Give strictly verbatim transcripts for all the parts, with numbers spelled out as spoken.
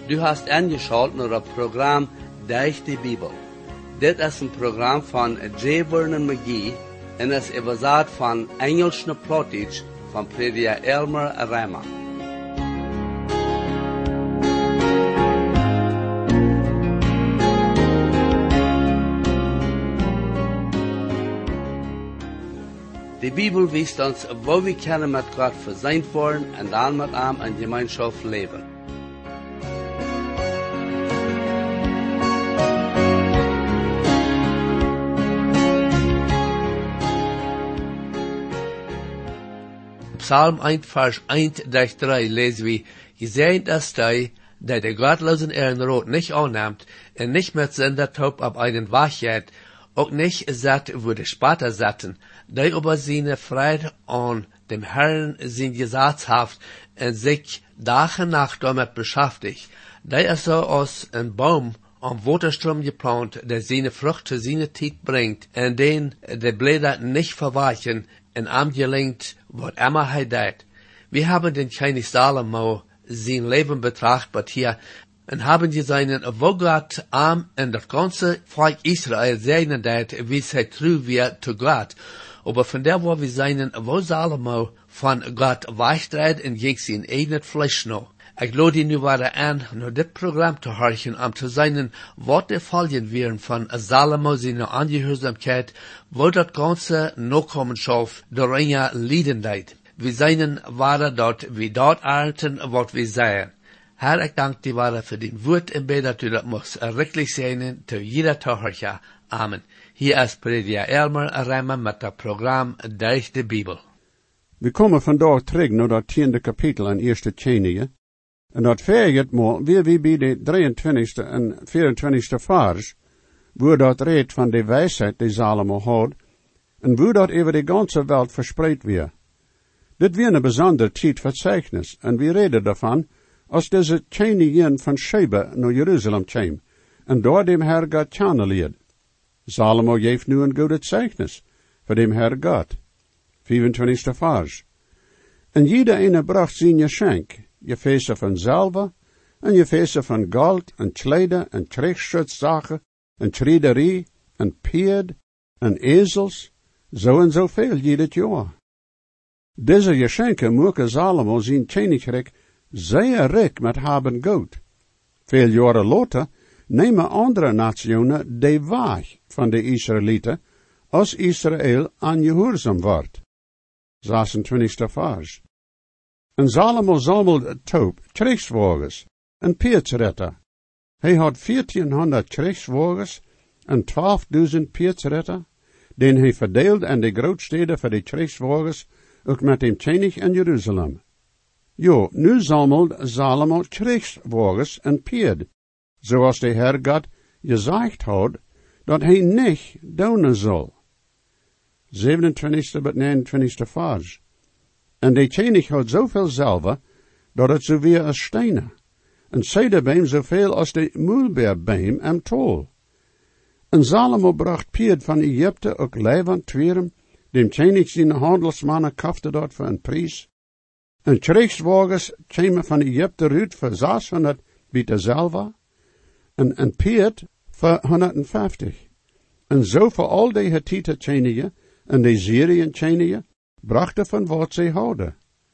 Du hast angeschaut naar het programma Durch die Bibel. Dit is een programma van J. Vernon McGee en is überzet van Engels naar Plattdeutsch van prediker Elmer Reimer. Die Bibel wijst ons, wo wir können mit Gott versöhnt worden und dann mit ihm in Gemeinschaft leben. Psalm eins, Vers eins durch drei lesen wir, gesehen ist der, der der gottlosen Ehrenrot nicht annimmt und nicht mit seiner Taub auf einen wachjet, auch nicht satt, wo die Spater satten, der über seine Freude an dem Herrn sind gesatzhaft und sich Tag und Nacht damit beschäftigt, der ist so aus ein Baum am Waterstrom geplant, der seine Frucht zu seiner Zeit bringt, und den die Blätter nicht verweichen, und am gelingt, was immer er tut. Wir haben den König Salomo sein Leben betrachtet hier, und haben gesehen, wo Gott am und das ganze Volk Israel segnen dat, wie sie treu wird zu Gott. Aber von der, wo wir sehen, wo Salomo von Gott weichtreut und gegen sein eigenes Fleisch noch. Ich lade nu weiter an, nur das Programm zu horchen, um zu sehen, was die Folgen wären von Salomo seiner Angehörigkeit, wo das ganze Nachkommenschaft der Ringe leiden leid. Wir sehen weiter dort, wie dort alten, was wir sehen. Herr, ich danke dir weiter für den Wort und bete, dass du das muss wirklich sein, zu jeder Tochter. Amen. Hier ist Prediger Elmer Reimer mit dem Programm Durch die Bibel. Wir kommen von dort terug naar dat tiende kapitel in eerste Tjenige. En dat verget maar weer wie bij de drieëntwintigste en vierentwintigste vers, wo dat redt van de wijsheid die Salomo had, en wo dat over de ganze Welt verspreid weer. Dit weer een bijzonder tijd verzeichnis, en we reden daarvan, als deze Tjenigin van Sheba naar Jeruzalem kwam, en door dem Herr God tjane Salomo geeft nu een goede zeichnis, voor dem Herr God. vierentwintigste vers. En jeder ene bracht zijn geschenk, je feesten van zilver, en je feesten van goud, en kleider, en krijgsschutszaken, en trederie, en peerd, en ezels, zo en zoveel jedes jaar. Deze geschenken maken Salomo zijn koninkrijk zeer rijk met haben goud. Veel jaren later nemen andere nationen de weg van de Israëlieten, als Israël ongehoorzaam wordt. zesentwintigste vers. En Salomo zamelde toop, krijgswagens, en peertsretter. Hij had veertienhonderd krijgswagens en twaalfduizend peertsretter, den hij verdeelde aan de grootsteden voor de krijgswagens, ook met hem koning in Jeruzalem. Jo, nu zamelt Salomo krijgswagens en peerd, zoals de Herr God gezegd had, dat hij niet doen zal. zevenentwintigste tot negenentwintigste vers. En de koning had zoveel zilver, dat het zo weer als stenen, en cederbeem zoveel als de mulberbeem en tol. En Salomo bracht peerd van Egypte ook levend tweerum, dem koning zijn handelsmannen kafte dat voor een prijs. En krijgswagens kwamen van Egypte uit voor zeshonderd bieter zilver, en een peerd voor honderdvijftig. En zo voor al die Hittite koningen en de Syriën koningen brachten van wat zij hadden.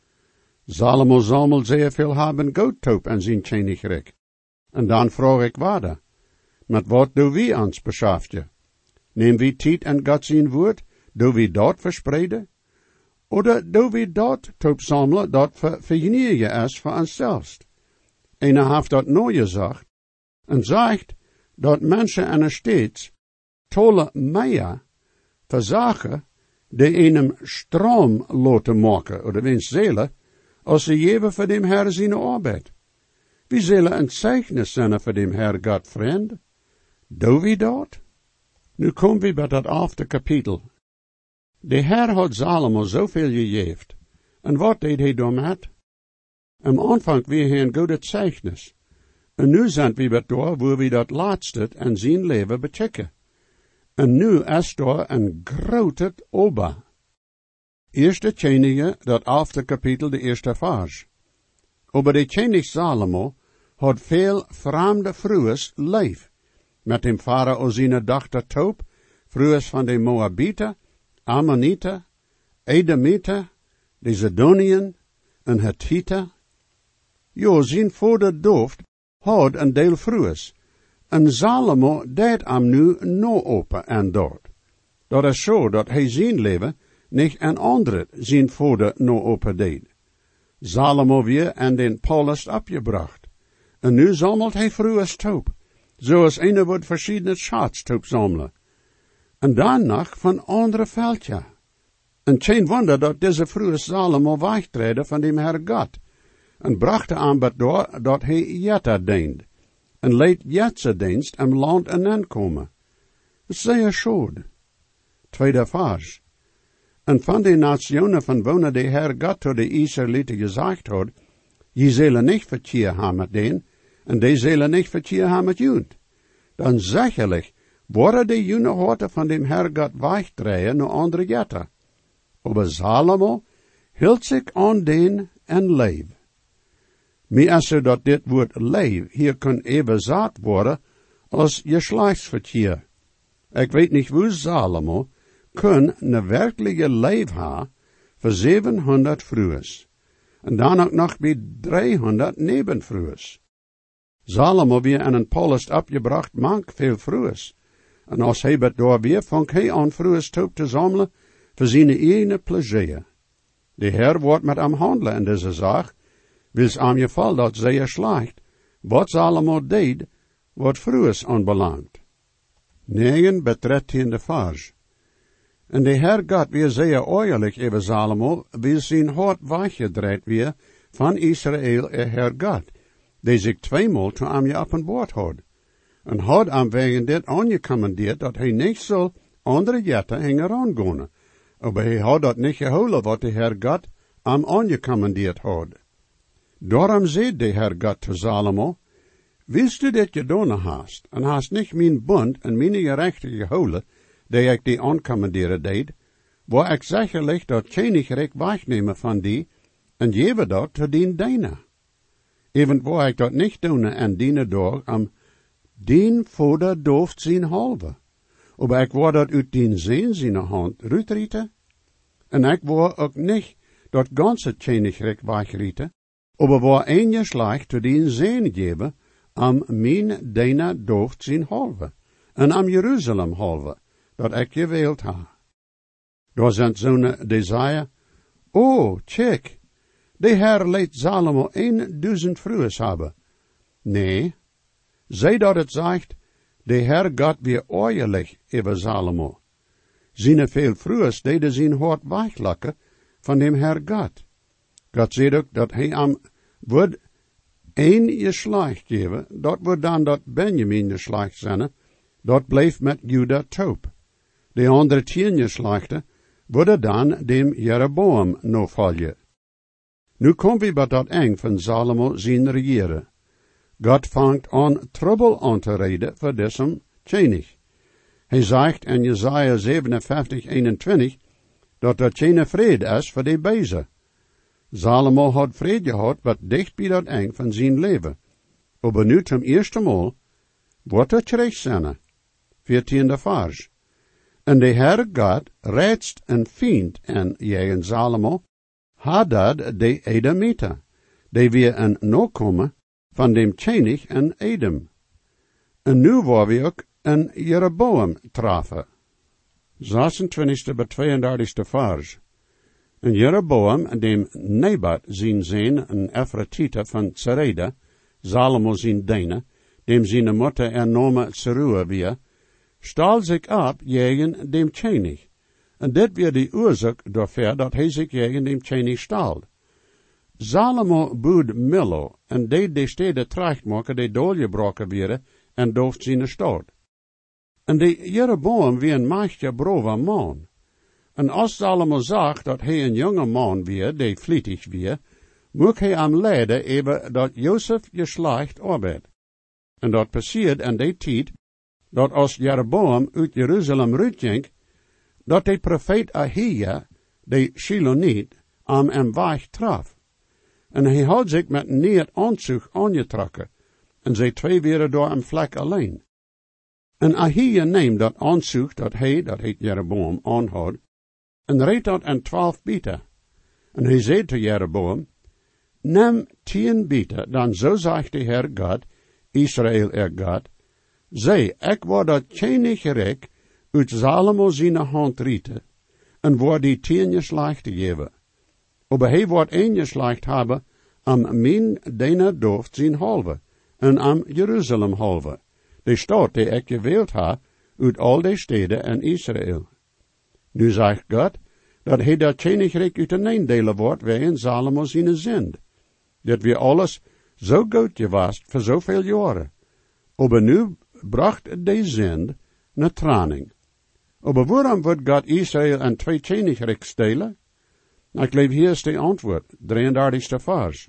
Salomo zamelde zeer veel haben goudtoop aan zijn koninkrijk. En dan vraag ik waarde, met wat doen wij ons beschaftje? Neem wie tijd en God zijn woord, doen wij dat verspreiden? Oder doen wij dat toop zamelen dat voor vergenietje is voor onszelfs? En hij heeft dat nooit gezegd, en zegt dat mensen en steeds tolle meer voor zaken die einem stroom laten maken, oder wens zelen, als ze geven voor dem Herr zijn arbeid. Wie zullen een zeichnis zijn voor dem Herr God vriend? Doen we dat? Nu komen we bij dat achte kapitel. De Herr had Salomo zoveel gegeven, en wat deed hij daarmee? Am aanvang weer hij een goede zeichnis, en nu zijn we bij daar, waar we dat laatste en zijn leven bechecken. En nu is daar een grote oba. Eerste Tjenige, dat achte kapitel, de eerste vers. Aber de koning Salomo had veel vreemde vrouwen leef, met dem Pharao zijn dochter Tob, vrouwen van de Moabieten, Ammonieten, Edomieten, de Zidoniën en Hethieten. Jo, zijn vader Dooft had een deel vrouwen, en Salomo deed hem nu no open en dood. Dat is zo dat hij zijn leven niet een andere zijn vader no open deed. Salomo weer en den Paulus opgebracht. En nu zamelt hij vrouwen Tob, zoals een wordt verschillende schatz Tob zamelen. En dan nog van andere veldje. En geen wonder dat deze vrouwen Salomo wegtreden van dem Herr God. En brachte aanbod door dat hij Jetta dient. En leed Jetse dienst en land en aankomen. Zeer schoon. Tweede vers. En van de nationen van wonen de Herr God tot de Israëlieten gezegd had, je zullen niet verkeer hebben met den, en die zullen niet verkeer hebben met junt. Dan zekerlijk worden de junge horten van dem Herr God wegdraaien naar andere jetten. Aber Salomo hield zich aan den en leef. Mij is er dat dit woord leef hier kan even zaad worden als geslachtsverkeer. Ik weet niet hoe Salomo kun een werkelijke leef ha voor zevenhonderd vrouwen. En dan ook nog bij driehonderd nebenvrouwen. Salomo weer aan een Paulus opgebracht mank veel vrouwen. En als hij het door weer, vang hij aan vrouwen Tob te zamelen voor zijn eigen plezier. De Heer wordt met hem handelen in deze zaak, wils aan je val dat zeer slecht, wat Salomo deed, wat vrouwen aanbelangt. Negen betrettende vers. En de Heer God weer zeer oorlijk over Salomo, wie zijn hart weggedraaid weer van Israël en Heer God, die zich tweemaal te hem je openbaard had. En had hem wegen dit aangecommandeerd dat hij niet zal andere jetten hingen aangaan. Maar hij had dat niet gehouden wat de Heer God hem aangecommandeerd had. Daarom zei de Heer God te Salomo, willst du dit gedaan hast, en hast niet mijn bund en mijn gerechte gehouden, die ik die aancommanderen deed, waar ik zekerlijk dat koninkrijk wegnemen van die, en geven dat te dien deine. Even waar ik dat niet doen en dienen door, am dien vader dooft zijn halve. Maar ik wou dat uit dien zin zijn hand ruitrieten, en ik wou ook niet dat ganze koninkrijk wegrieten, maar waar een geslacht te dien zin geven, am mijn deine dooft zijn halve, en am Jeruzalem halve, dat ik gewild ha. Daar zijn zo'n desire, oh, check, de Heer leed Salomo een duizend vrouwen hebben. Nee, zij dat het zegt, de Heer God weer oorlijk over Salomo. Zijn veel vrouwen deden zijn hart weglakken van dem Heer God. God zei ook dat hij hem wordt één geslacht geven, dat wordt dan dat Benjamin geslacht zijn, dat bleef met Juda Tob. De andere tien geslachten worden dan dem Jeroboam navolgen. Nu komen we bij dat eng van Salomo zijn regeren. God vangt aan trouble aan te reden voor deze koning. Hij zegt in Jesaja zevenenvijftig, eenentwintig, dat er geen vrede is voor de bezen. Salomo had vrede gehad, wat dicht bij dat eng van zijn leven. Maar nu zum eerste mal wordt er terug zijn. Veertiende vers. En de Heer God reedst een vriend en jegen Salomo, Hadad de Edomite, die weer een nakomen van dem koning en Edom. En nu waar we ook een Jeroboam trafen. zesentwintigste bij tweeëndertigste vers. En Jeroboam, dem Nebat zijn zin, een Ephratite van Zereda, Salomo zijn deine, dem zijn moeder en nome Zerua weer, stal zich op tegen dem koning. En dit weer de oorzaak daarvoor dat hij zich tegen dem koning stal. Salomo bood Millo en deed de steden terechtmaken die doorgebroken werden en dooft zijn stad. En de Jeroboam weer een machtige brave man. En als Salomo zag dat hij een jonge man weer, die vlietig weer, moet hij hem leiden even dat Jozef geslacht arbeid. En dat passiert in die tijd, dat als Jeroboam uit Jeruzalem uitging, dat de profeet Ahia, de Shiloniet, aan hem weg traf. En hij had zich met neer aanzug aangetrokken, en zij twee waren door een vlek alleen. En Ahia neemt dat aanzoek dat hij, dat heet Jeroboam, aanhoudt, en reed dat en twaalf bieten. En hij zei te Jeroboam, neem tien bieten, dan zo zegt de Heer God, Israël er God, zij, ik word dat koninkrijk uit Salomo zijn hand rieten, en word die tien geslachten geven. Aber hij wordt een geslacht hebben, am mijn deiner doft zijn halve, en am Jeruzalem halve, de stad die ik gewählt ha, uit al de steden en Israël. Nu zegt God, dat hij dat koninkrijk uit een eindelen wordt, wij in Salomo zijn zend. Dat we alles zo goed gewas voor zoveel jaren. Aber nu bracht de zend naar traning. Aber waarom wordt God Israël en twee koninkrijk stelen? Ik leef hier is de antwoord, drieëndertigste vers.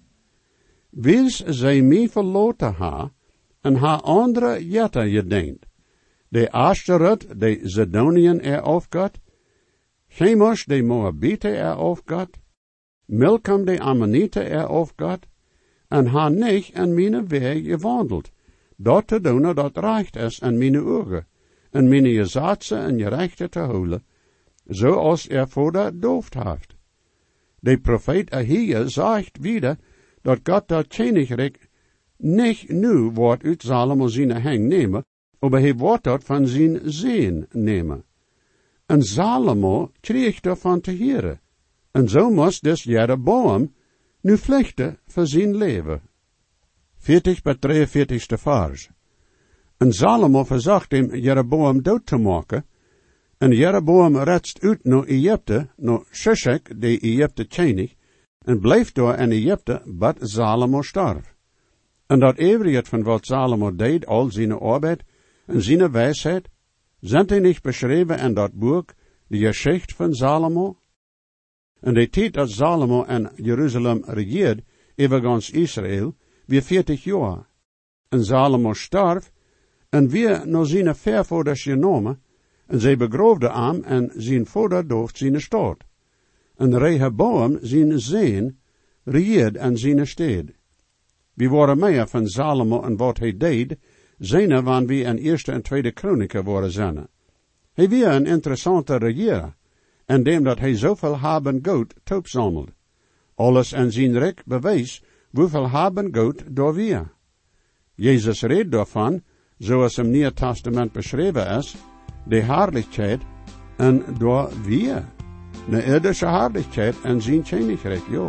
Wils zij mij verloten ha, en ha andere jetten gedenkt. De Ashtoreth, de Zidoniën er aufgat, Chemosh de Moabite er aufgat, Milcom de Ammonite er aufgat, en ha nicht en mijn weg gewandeld, dat te doen dat recht is en mijn ogen, en mijn gezatsen en gerechten te houden, zoals er voor dat dooft heeft. De profeet Ahia zegt wieder, dat God dat koninkrijk niet nu wordt uit Salomo zijn hang nemen, maar hij wordt dat van zijn zeen nemen. En Salomo kreeg daarvan te heren. En zo moest dus Jeroboam nu vluchten voor zijn leven. veertig bij drieënveertigste vers. En Salomo verzocht hem Jeroboam dood te maken, en Jeroboam retst uit naar Egypte, naar Shishak, de Egypte koning, en bleef daar in Egypte, bat Salomo starf. En dat eeuwigheid van wat Salomo deed, al zijn arbeid en zijn wijsheid, zijn hij niet beschreven in dat boek, de geschichte van Salomo? En de tijd dat Salomo in Jeruzalem regeerde, overgans Israël, weer veertig jaar. En Salomo starf, en weer naar zijn vervoerders genomen, en zij begroofde hem en zijn vader dooft zijn stad. En Rehoboam zijn zeen regeerde en zijn stad. We worden meer van Salomo en wat hij deed, zijn wanneer we in eerste en tweede kronieken worden zijn. Hij was een interessante regeer, en dem dat hij zoveel haben goed toepzamelde. Alles en zijn rijk bewijs hoeveel haben goed door weer. Jezus reed daarvan, zoals im Nieuwe Testament beschreven is, de herrlichkeit en door weer. De irdische herrlichkeit en zijn koninkrijk, jo.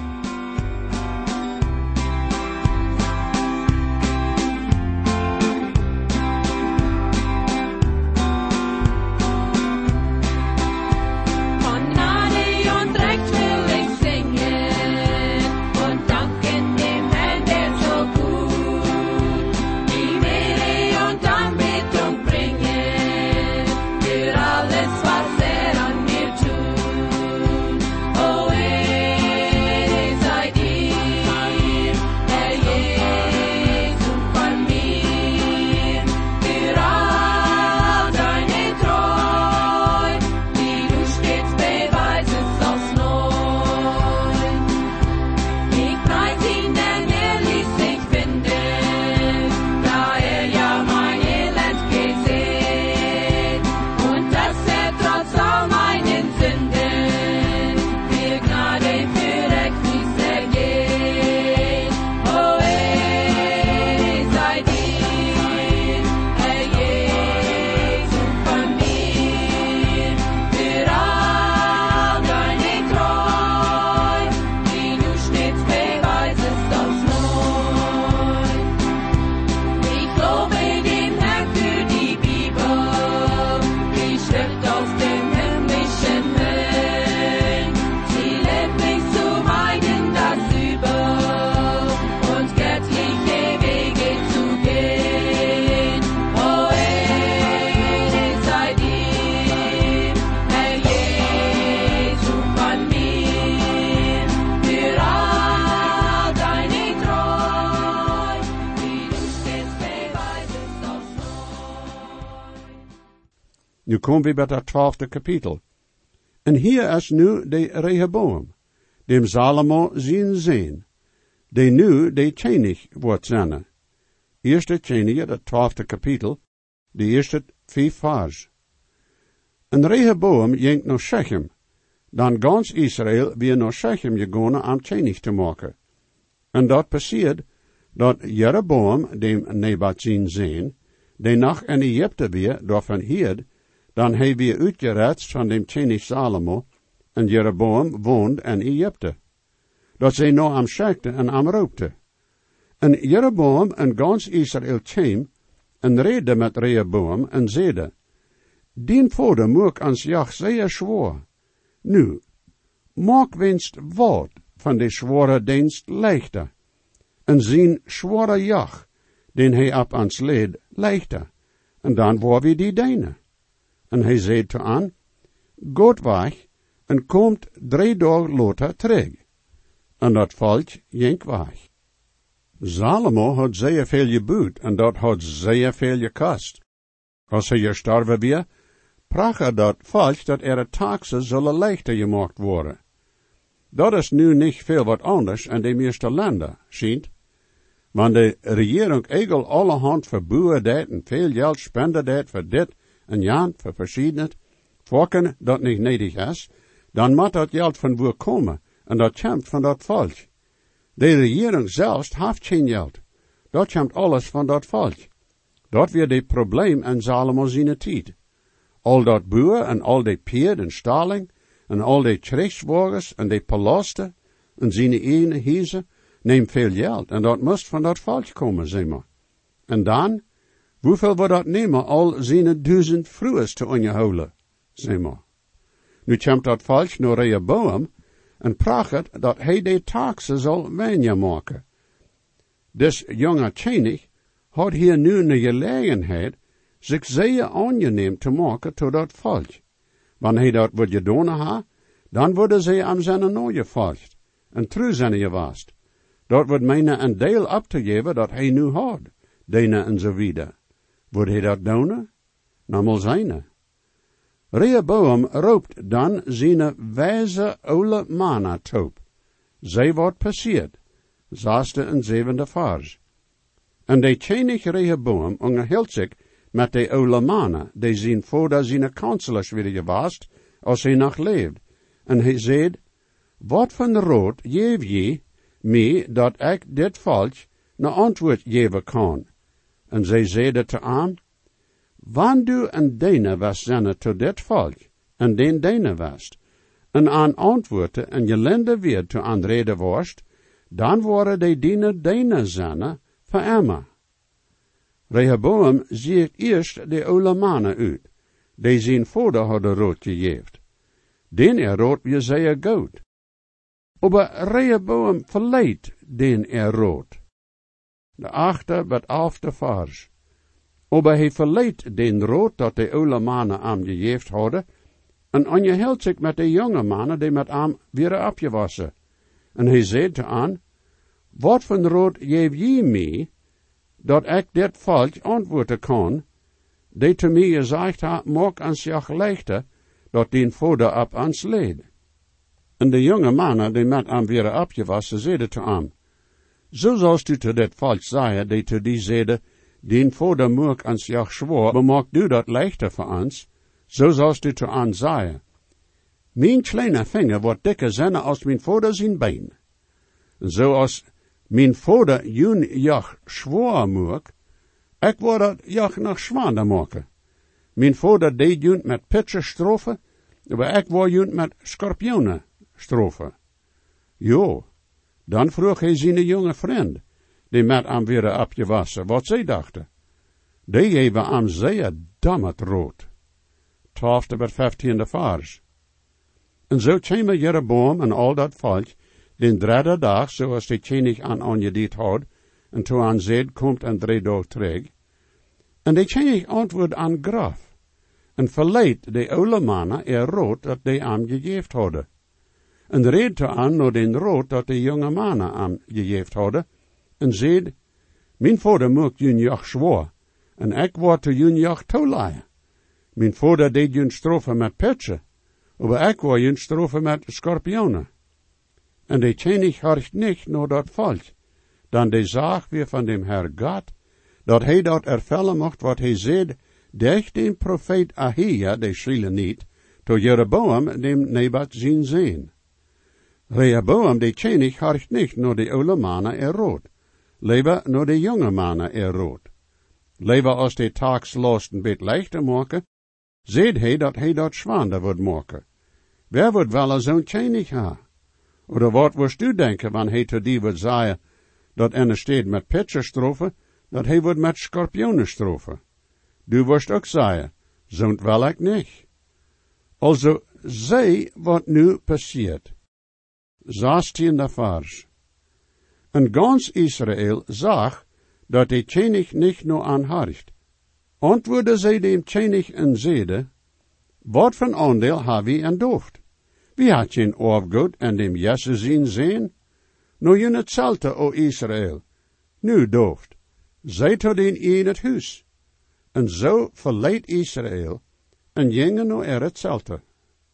Nu komen we bij dat twaalfde kapitel. En hier is nu de Rehoboam, dem Salomo zijn zeen, die nu de koning wordt zijn. Eerste Tjenige, dat twaalfde kapitel, de eerste vijf vers. En Rehoboam ging naar Shechem, dan gans Israël weer naar Shechem gegaan om Tjenig te maken. En dat passiert, dat Jeroboam, dem Nebat zijn zoon, die nog in Egypte weer, door van Hierd, dan hij weer uitgeretst van dem Tjenig Salomo, en Jeroboam woont in Egypte. Dat zij nou am schekte en am roopte. En Jeroboam en gans Israël kwam, en rede met Rehoboam, en zeide, dien vader moet ans jach zeer zwaar. Nu, maak winst wat van de zware dienst leichter, en zien zware jach, den hij op ans leed leichter, en dan waar we die deine. En hij zei te aan, gaat weg, en komt drie dagen later terug. En dat volk ging weg. Salomo had zeer veel geboet, en dat had zeer veel gekost. Als hij gestorven weer, prach dat volk dat er taxen zullen leichter gemaakt worden. Dat is nu niet veel wat anders in de meeste landen, schijnt. Want de regering egel allerhand verboeren dat en veel geld spenden dat voor dit en jan voor verschiedene volken dat niet nedig is, dan moet dat geld van waar komen, en dat komt van dat volk. De regering zelfs heeft geen geld. Dat komt alles van dat volk. Dat weer de probleem in Salomo zijn tijd. Al dat boer en al die peerd en stalling, en al die krijgswagens en die palasten, en zijn eigen huizen, neemt veel geld, en dat moest van dat volk komen, zeg maar. En dan, hoeveel wordt dat nemen al zijn duizend vrouwen te onderhouden, zeg maar. Nu komt dat volk naar Rehoboam, en pracht dat hij de taxen zal wenja maken. Dus jonge Tjenig had hier nu een gelegenheid zich zeer aangeneem te maken tot dat volk. Wanneer hij dat wordt gedaan had, dan worden zij aan zijn nooit gevolgd, en trouw zijn gewaast. Dat wordt mijne een deel op te geven dat hij nu had, dene en zo wieder. Wordt hij dat doen? Nou mal zijne. Rehoboam roept dan zijn wijze oude mannen toe. Zij wordt passiert, zesde en zevende vers. En de Tjenig Rehoboam onderhield zich met de oude mannen, die zijn voordat zijn kanselers weer gewaast, als hij nog leeft. En hij zei, wat van rood geef je mij, dat ik dit volk een antwoord geven kan? En zij zeiden te aan, wanneer du een dene was zenne tot dit volk, en den dene was, en aan antwoorden en gelende weer te aanreden worst, dan worden de dine dene zenne voor Emma. Rehoboam ziet eerst de oude mannen uit, die zijn vader hadden rood gegeven. Den er rood weer zeer goed. Aber Rehoboam verleidt den er rood. De achte wat afte vers. Aber hij verleidt den rood dat de oude mannen am gegeven hadden, en onderhield zich met de jonge mannen die met am weer afgewassen. En hij zei te aan, wat van rood geef je mij, dat ik dit volk antwoorden kan, die te mij gezegd ha, maak ans jach leichter, dat den vader op ans leed. En de jonge mannen die met am weer afgewassen zeiden te am, zo zoals u te dit volk zeggen, die te die zeiden, den vader moet ans jach zwaar, maar maak du dat leichter voor ons, zo zoals u te aan zeggen. Mijn kleine vinger wordt dikker zijn als mijn vader zijn been. Zoals mijn vader jun jach zwaar moet, ik word dat jach nog zwaarder maken. Mijn vader deed jun met pitcher strofen, maar ik word jun met scorpionen strofen. Jo, dan vroeg hij zijn jonge vriend, die met hem weer afgewassen, wat zij dachten. Die geven hem zeer dammert rood. Twaalfde met vijftiende vers. En zo kwam Jeroboam en al dat volk, den derde dag, zoals de Tjenig aan aangediend had, en toen aan zed komt en drie dag terug. En de Tjenig antwoord aan graf, en verleidt de oude mannen er rood dat de aan gegeven hadden. En reed te aan naar den rood dat de jonge mannen aan gegeven hadden, en zeid, mijn vader moet jun jach zwaar, en ik word te jun jach toeleien. Mijn vader deed jun strofen met pitchen, maar ik word jun strofen met scorpionen. En de Tjenig horcht niet naar dat volk, dan de zaag weer van dem Herr God, dat hij dat ervellen mocht wat hij zei, durch den profeet Ahia, de Shilonit, to Jeroboam dem Nebat zijn zeen. Rehoboam de Chenig harcht nicht nur de oude mannen er rood, lieber nur de jonge mannen er rood. Lieber als de tagslosten bit leichter maken, zeed hij dat hij dat zwaarder wordt maken. Wer wordt wel zo'n Chenig ha? Oder wat woest u denken, wanneer hij te die wordt zeggen, dat ene steed met pitcher strofen, dat hij wordt met scorpionen strofen? Du woest ook zeggen, zo'n wel ik niet. Also, zij wat nu passiert. Zestiende vers. En gans Israël zag, dat de Chenig niet nur aanharcht. Antwoordde zij dem Chenig en zeide, wat van aandeel ha wie en dooft? Wie had je afgoed en dem Jesse zien zijn? Nu je hetzelfde, o Israël. Nu dooft. Zij tot in in het huis. En zo verleidt Israël, en jengen nu er hetzelfde.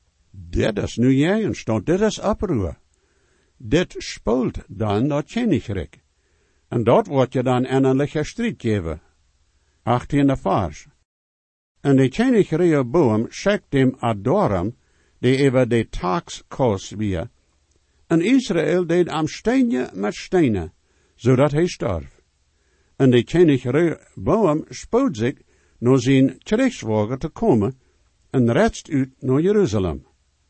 Dit is nu jengen stond, dit is oproer. Dit spoelt dan dat Chenigrik. En dat wordt je dan een strijd geven. achttiende vers. En de Chenig Rehoboam schickt dem Adoram, die over de taaks koos weer, en Israël deed am steenje met stenen, zodat hij starf. En de Chenig Rehoboam spoot zich naar zijn terugzwager te komen, en retst uit naar Jeruzalem.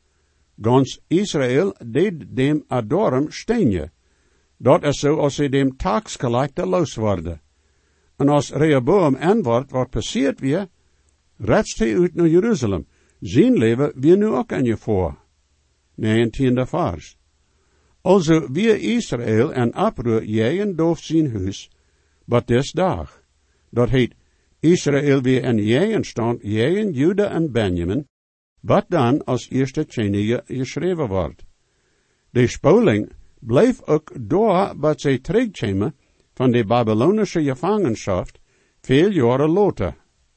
Gans Israël deed dem Adoram steenje. Dat is zo als hij dem taaksgelikte los worden. En als Rehoboam antwoordt wat passiert weer, retst hij uit naar Jeruzalem. Zijn leven weer nu ook aan je voor. negentiende vers. Also weer Israël en oproer jeen doof zijn huis, wat des dag. Dat heet Israël weer en jeen stand, jeen Juda en Benjamin, wat dan als eerste Chenige geschreven wordt. De spoling bleef ook door wat zij terugkwamen van de Babylonische gevangenschap veel jaren later.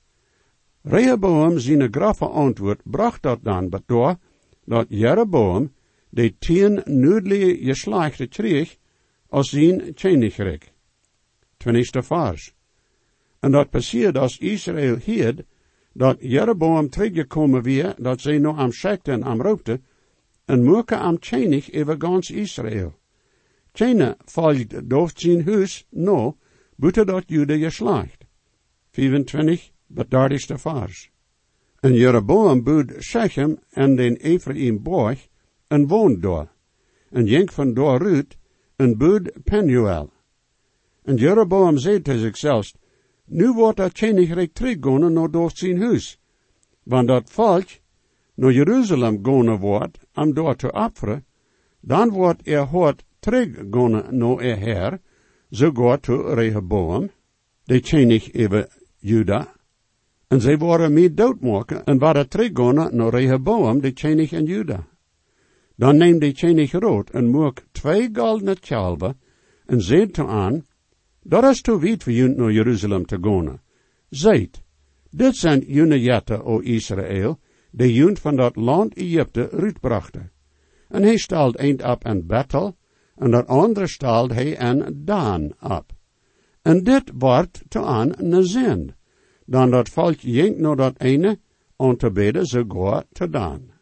Rehoboam zijn graffe antwoord bracht dat dan door dat Jeroboam de tien noordelijke geslachten kreeg als zijn Chenigrik. twintigste vers. En dat passiert als Israël hield dat Jeroboam teruggekomen weer, dat zij nog am schekten am roopte, en moeke am Chenig over gans Israël. Chena volgt door zijn huis no, buiten dat Jude geslacht. vijfentwintig, dertigste vers. En Jeroboam bood Shechem en den Ephraim borg, en woont door. En jenk van door uit, en bood Penuel. En Jeroboam zei te zichzelf, nu wordt dat Chenigrik teruggaan naar door zijn huis. Want dat volk naar Jeruzalem gaan wordt, om door te offeren, dan wordt er hoort teruggaan naar er her, zo gaat to Rehoboam, de Chenig over Juda, en zij worden mee doodmaken, en waren teruggaan naar Rehoboam, de Chenig en Juda. Dan neemt de Chenig rood, en maakt twee goldene kalven, en zegt to aan, dat is te weit voor jullie naar Jeruzalem te gaan. Zijt, dit zijn jullie jetten, o Israël, die jullie van dat land Egypte uitbrachten. En hij stelt een op in Bethel, en dat andere stelt hij in Dan op. En dit wordt te aan een zend. Dan dat volk jenkt naar dat ene, om te bidden ze gaat te Dan.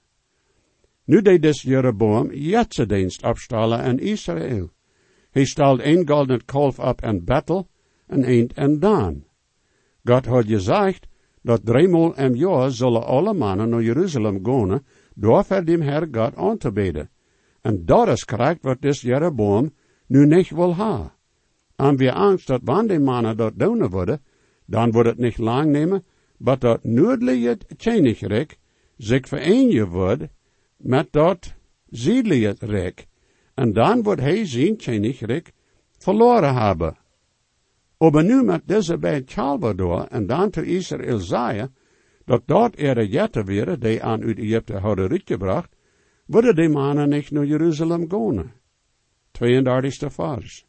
Nu deed dus Jeroboam jetsendienst opstellen in Israël. Hij stelt een goldenen kalf op in Bethel en een in Dan. God had gezegd dat driemaal im jaar zullen alle mannen naar Jeruzalem gaan, door voor dem Herr God aan te bidden. En dat is correct wat dus Jeroboam nu niet wil ha. En we angst dat wanneer de mannen dat doen worden, dan wordt het niet lang nemen, maar dat noordelijke Chenigrik zich verenigd wordt met dat zuidelijke rijk. En dan wordt hij zijn Chenigrik verloren hebben. Aber nu met deze beide kalven door, en dan te Israël zeggen, dat dat er de jetten waren, die aan uit Egypte hadden uitgebracht, worden die mannen niet naar Jeruzalem gaan. tweeëndertigste vers.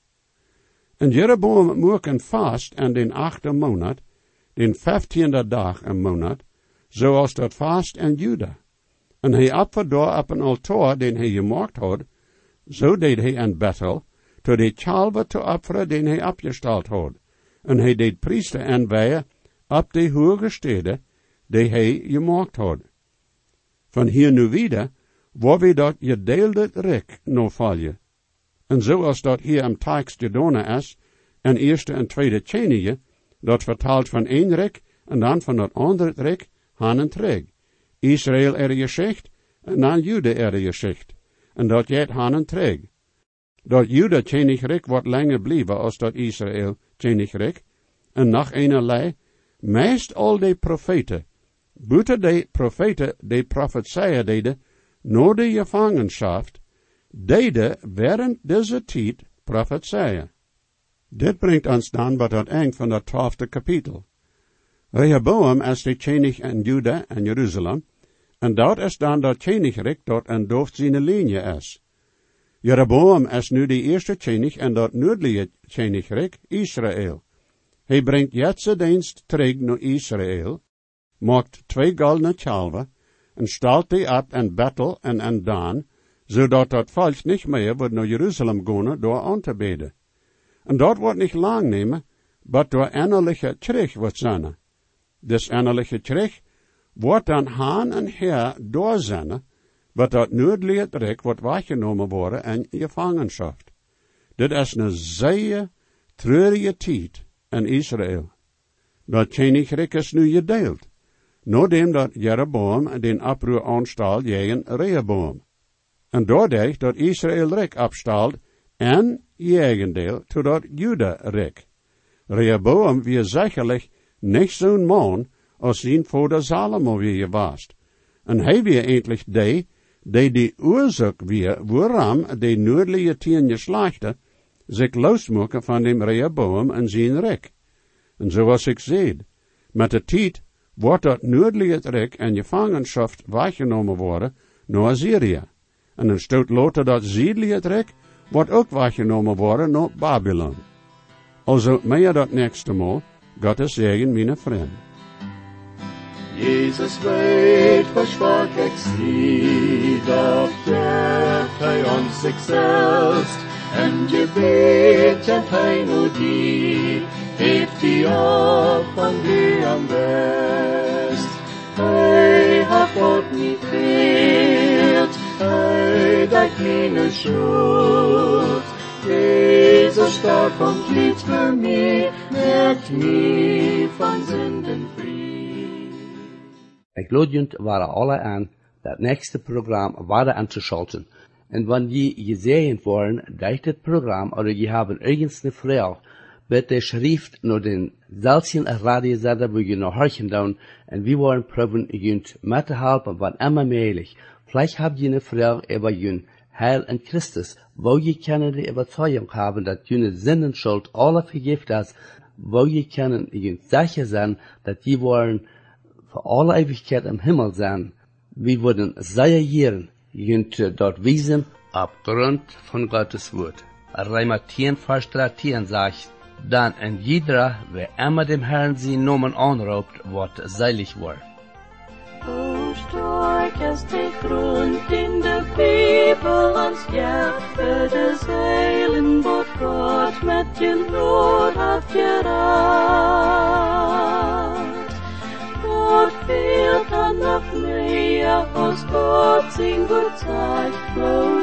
En Jeroboam moest een vast en den achte maand, den vijftiende dag een maand, zoals dat vast in Juda. En hij apperde door op een altaar, den hij gemaakt had, zo deed hij in Bethel, tot de kalven te offeren, den hij opgesteld had. en hij deed priester aanwijden op de hoge steden die hij gemaakt had. Van hier nu wieder, waar we dat gedeelde rijk nog vallen. En zoals dat hier am tekst gedaan is, en eerste en tweede tjenige, dat vertaalt van één rijk en dan van dat andere rijk, han en treg. Israël er geschicht, en dan Juda er geschicht. En dat jet han en treg. Dat Juda tjenig rijk wordt langer blijven als dat Israël tjenig rijk. En nog eenerlei, meest al die profeten, buiten die profeten die profetieën deden, no de gevangenschap, deden während deze tijd profetieën. Dit brengt ons dan bij het eind van dat twaalfde kapitel. Rehoboam is de tjenig in Juda en Jeruzalem, en dat is dan dat tjenigrik dat een dooft zijn linie is. Jeroboam is nu de eerste tjenig en dat noordelijke tjenigrik, Israël. Hij brengt jetse dienst terug naar Israël, maakt twee goldene kalven, en stelt die op in Bethel en in Dan, zodat dat volk niet meer wordt naar Jeruzalem gaan door aan te beden. En dat wordt niet lang nemen, maar door innerlijke terug wordt zijn. Dus innerlijke terug wordt dan haan en her doorzenden, wat dat noordelijke rijk wordt weggenomen worden in gevangenschap. Dit is een zeer treurige tijd in Israël. Dat tjeningrijk is nu gedeeld, nadat dat Jeroboam den oproer aanstalt tegen Rehoboam. En doordat dat Israël rijk opstalt en jegendeel totdat Juda rijk. Rehoboam wie zekerlijk niet zo'n man als zijn vader Salomo wie geweest. En hij wie eindelijk die, die die oorzaak wie, waarom de noordelijke tien geslachten zich losmaken van dem Rehoboam en zijn rijk. En zoals ik zei, met de tijd wordt dat noordelijke rijk en gevangenschap weggenomen worden naar Assyrië. En dan stoot later dat zuidelijke rijk wordt ook weggenomen worden naar Babylon. Also, meer dat nächste Mal, Gottes Segen, meine vriend. Jesus weet, versprach ik zie, dat treft hij ons zichzelf, en je weet, kent hij nu die, heeft die op van die am best. Hij hat God niet veert, hij dat keine schuld. Jezus starb und litt für mich, merkt nie von Sünden frei. Ik lood jullie waren alle aan dat nächste programma waren anzuschalten. En wanneer je gesehen worden, dat dit programma oder je haben irgendeine Frage, bitte schrift nur den selben Radiosender, wo je noch horchen down, und wir wollen probieren, jullie mit te helpen, wann immer möglich. Vielleicht habt ihr eine Frage über jullie Heil in Christus, wo je können die Überzeugung haben, dass jene Sinnenschuld alle vergift ist, wo je können jullie sicher sein, dass die wollen für alle Ewigkeit im Himmel sein. Wir würden sehr gern jullie dort wiesen, aufgrund von Gottes Wort. Römer zehn, Vers dreizehn sagt, dann in jeder, wer immer dem Herrn sie Namen anruft, wird selig worden. O stark ist der Grund in der Bibel ans ja, für das Heilen, wo Gott mit den Not hat gerat. Gott fehlt dann noch mehr, aus Gott sein Wort sagt,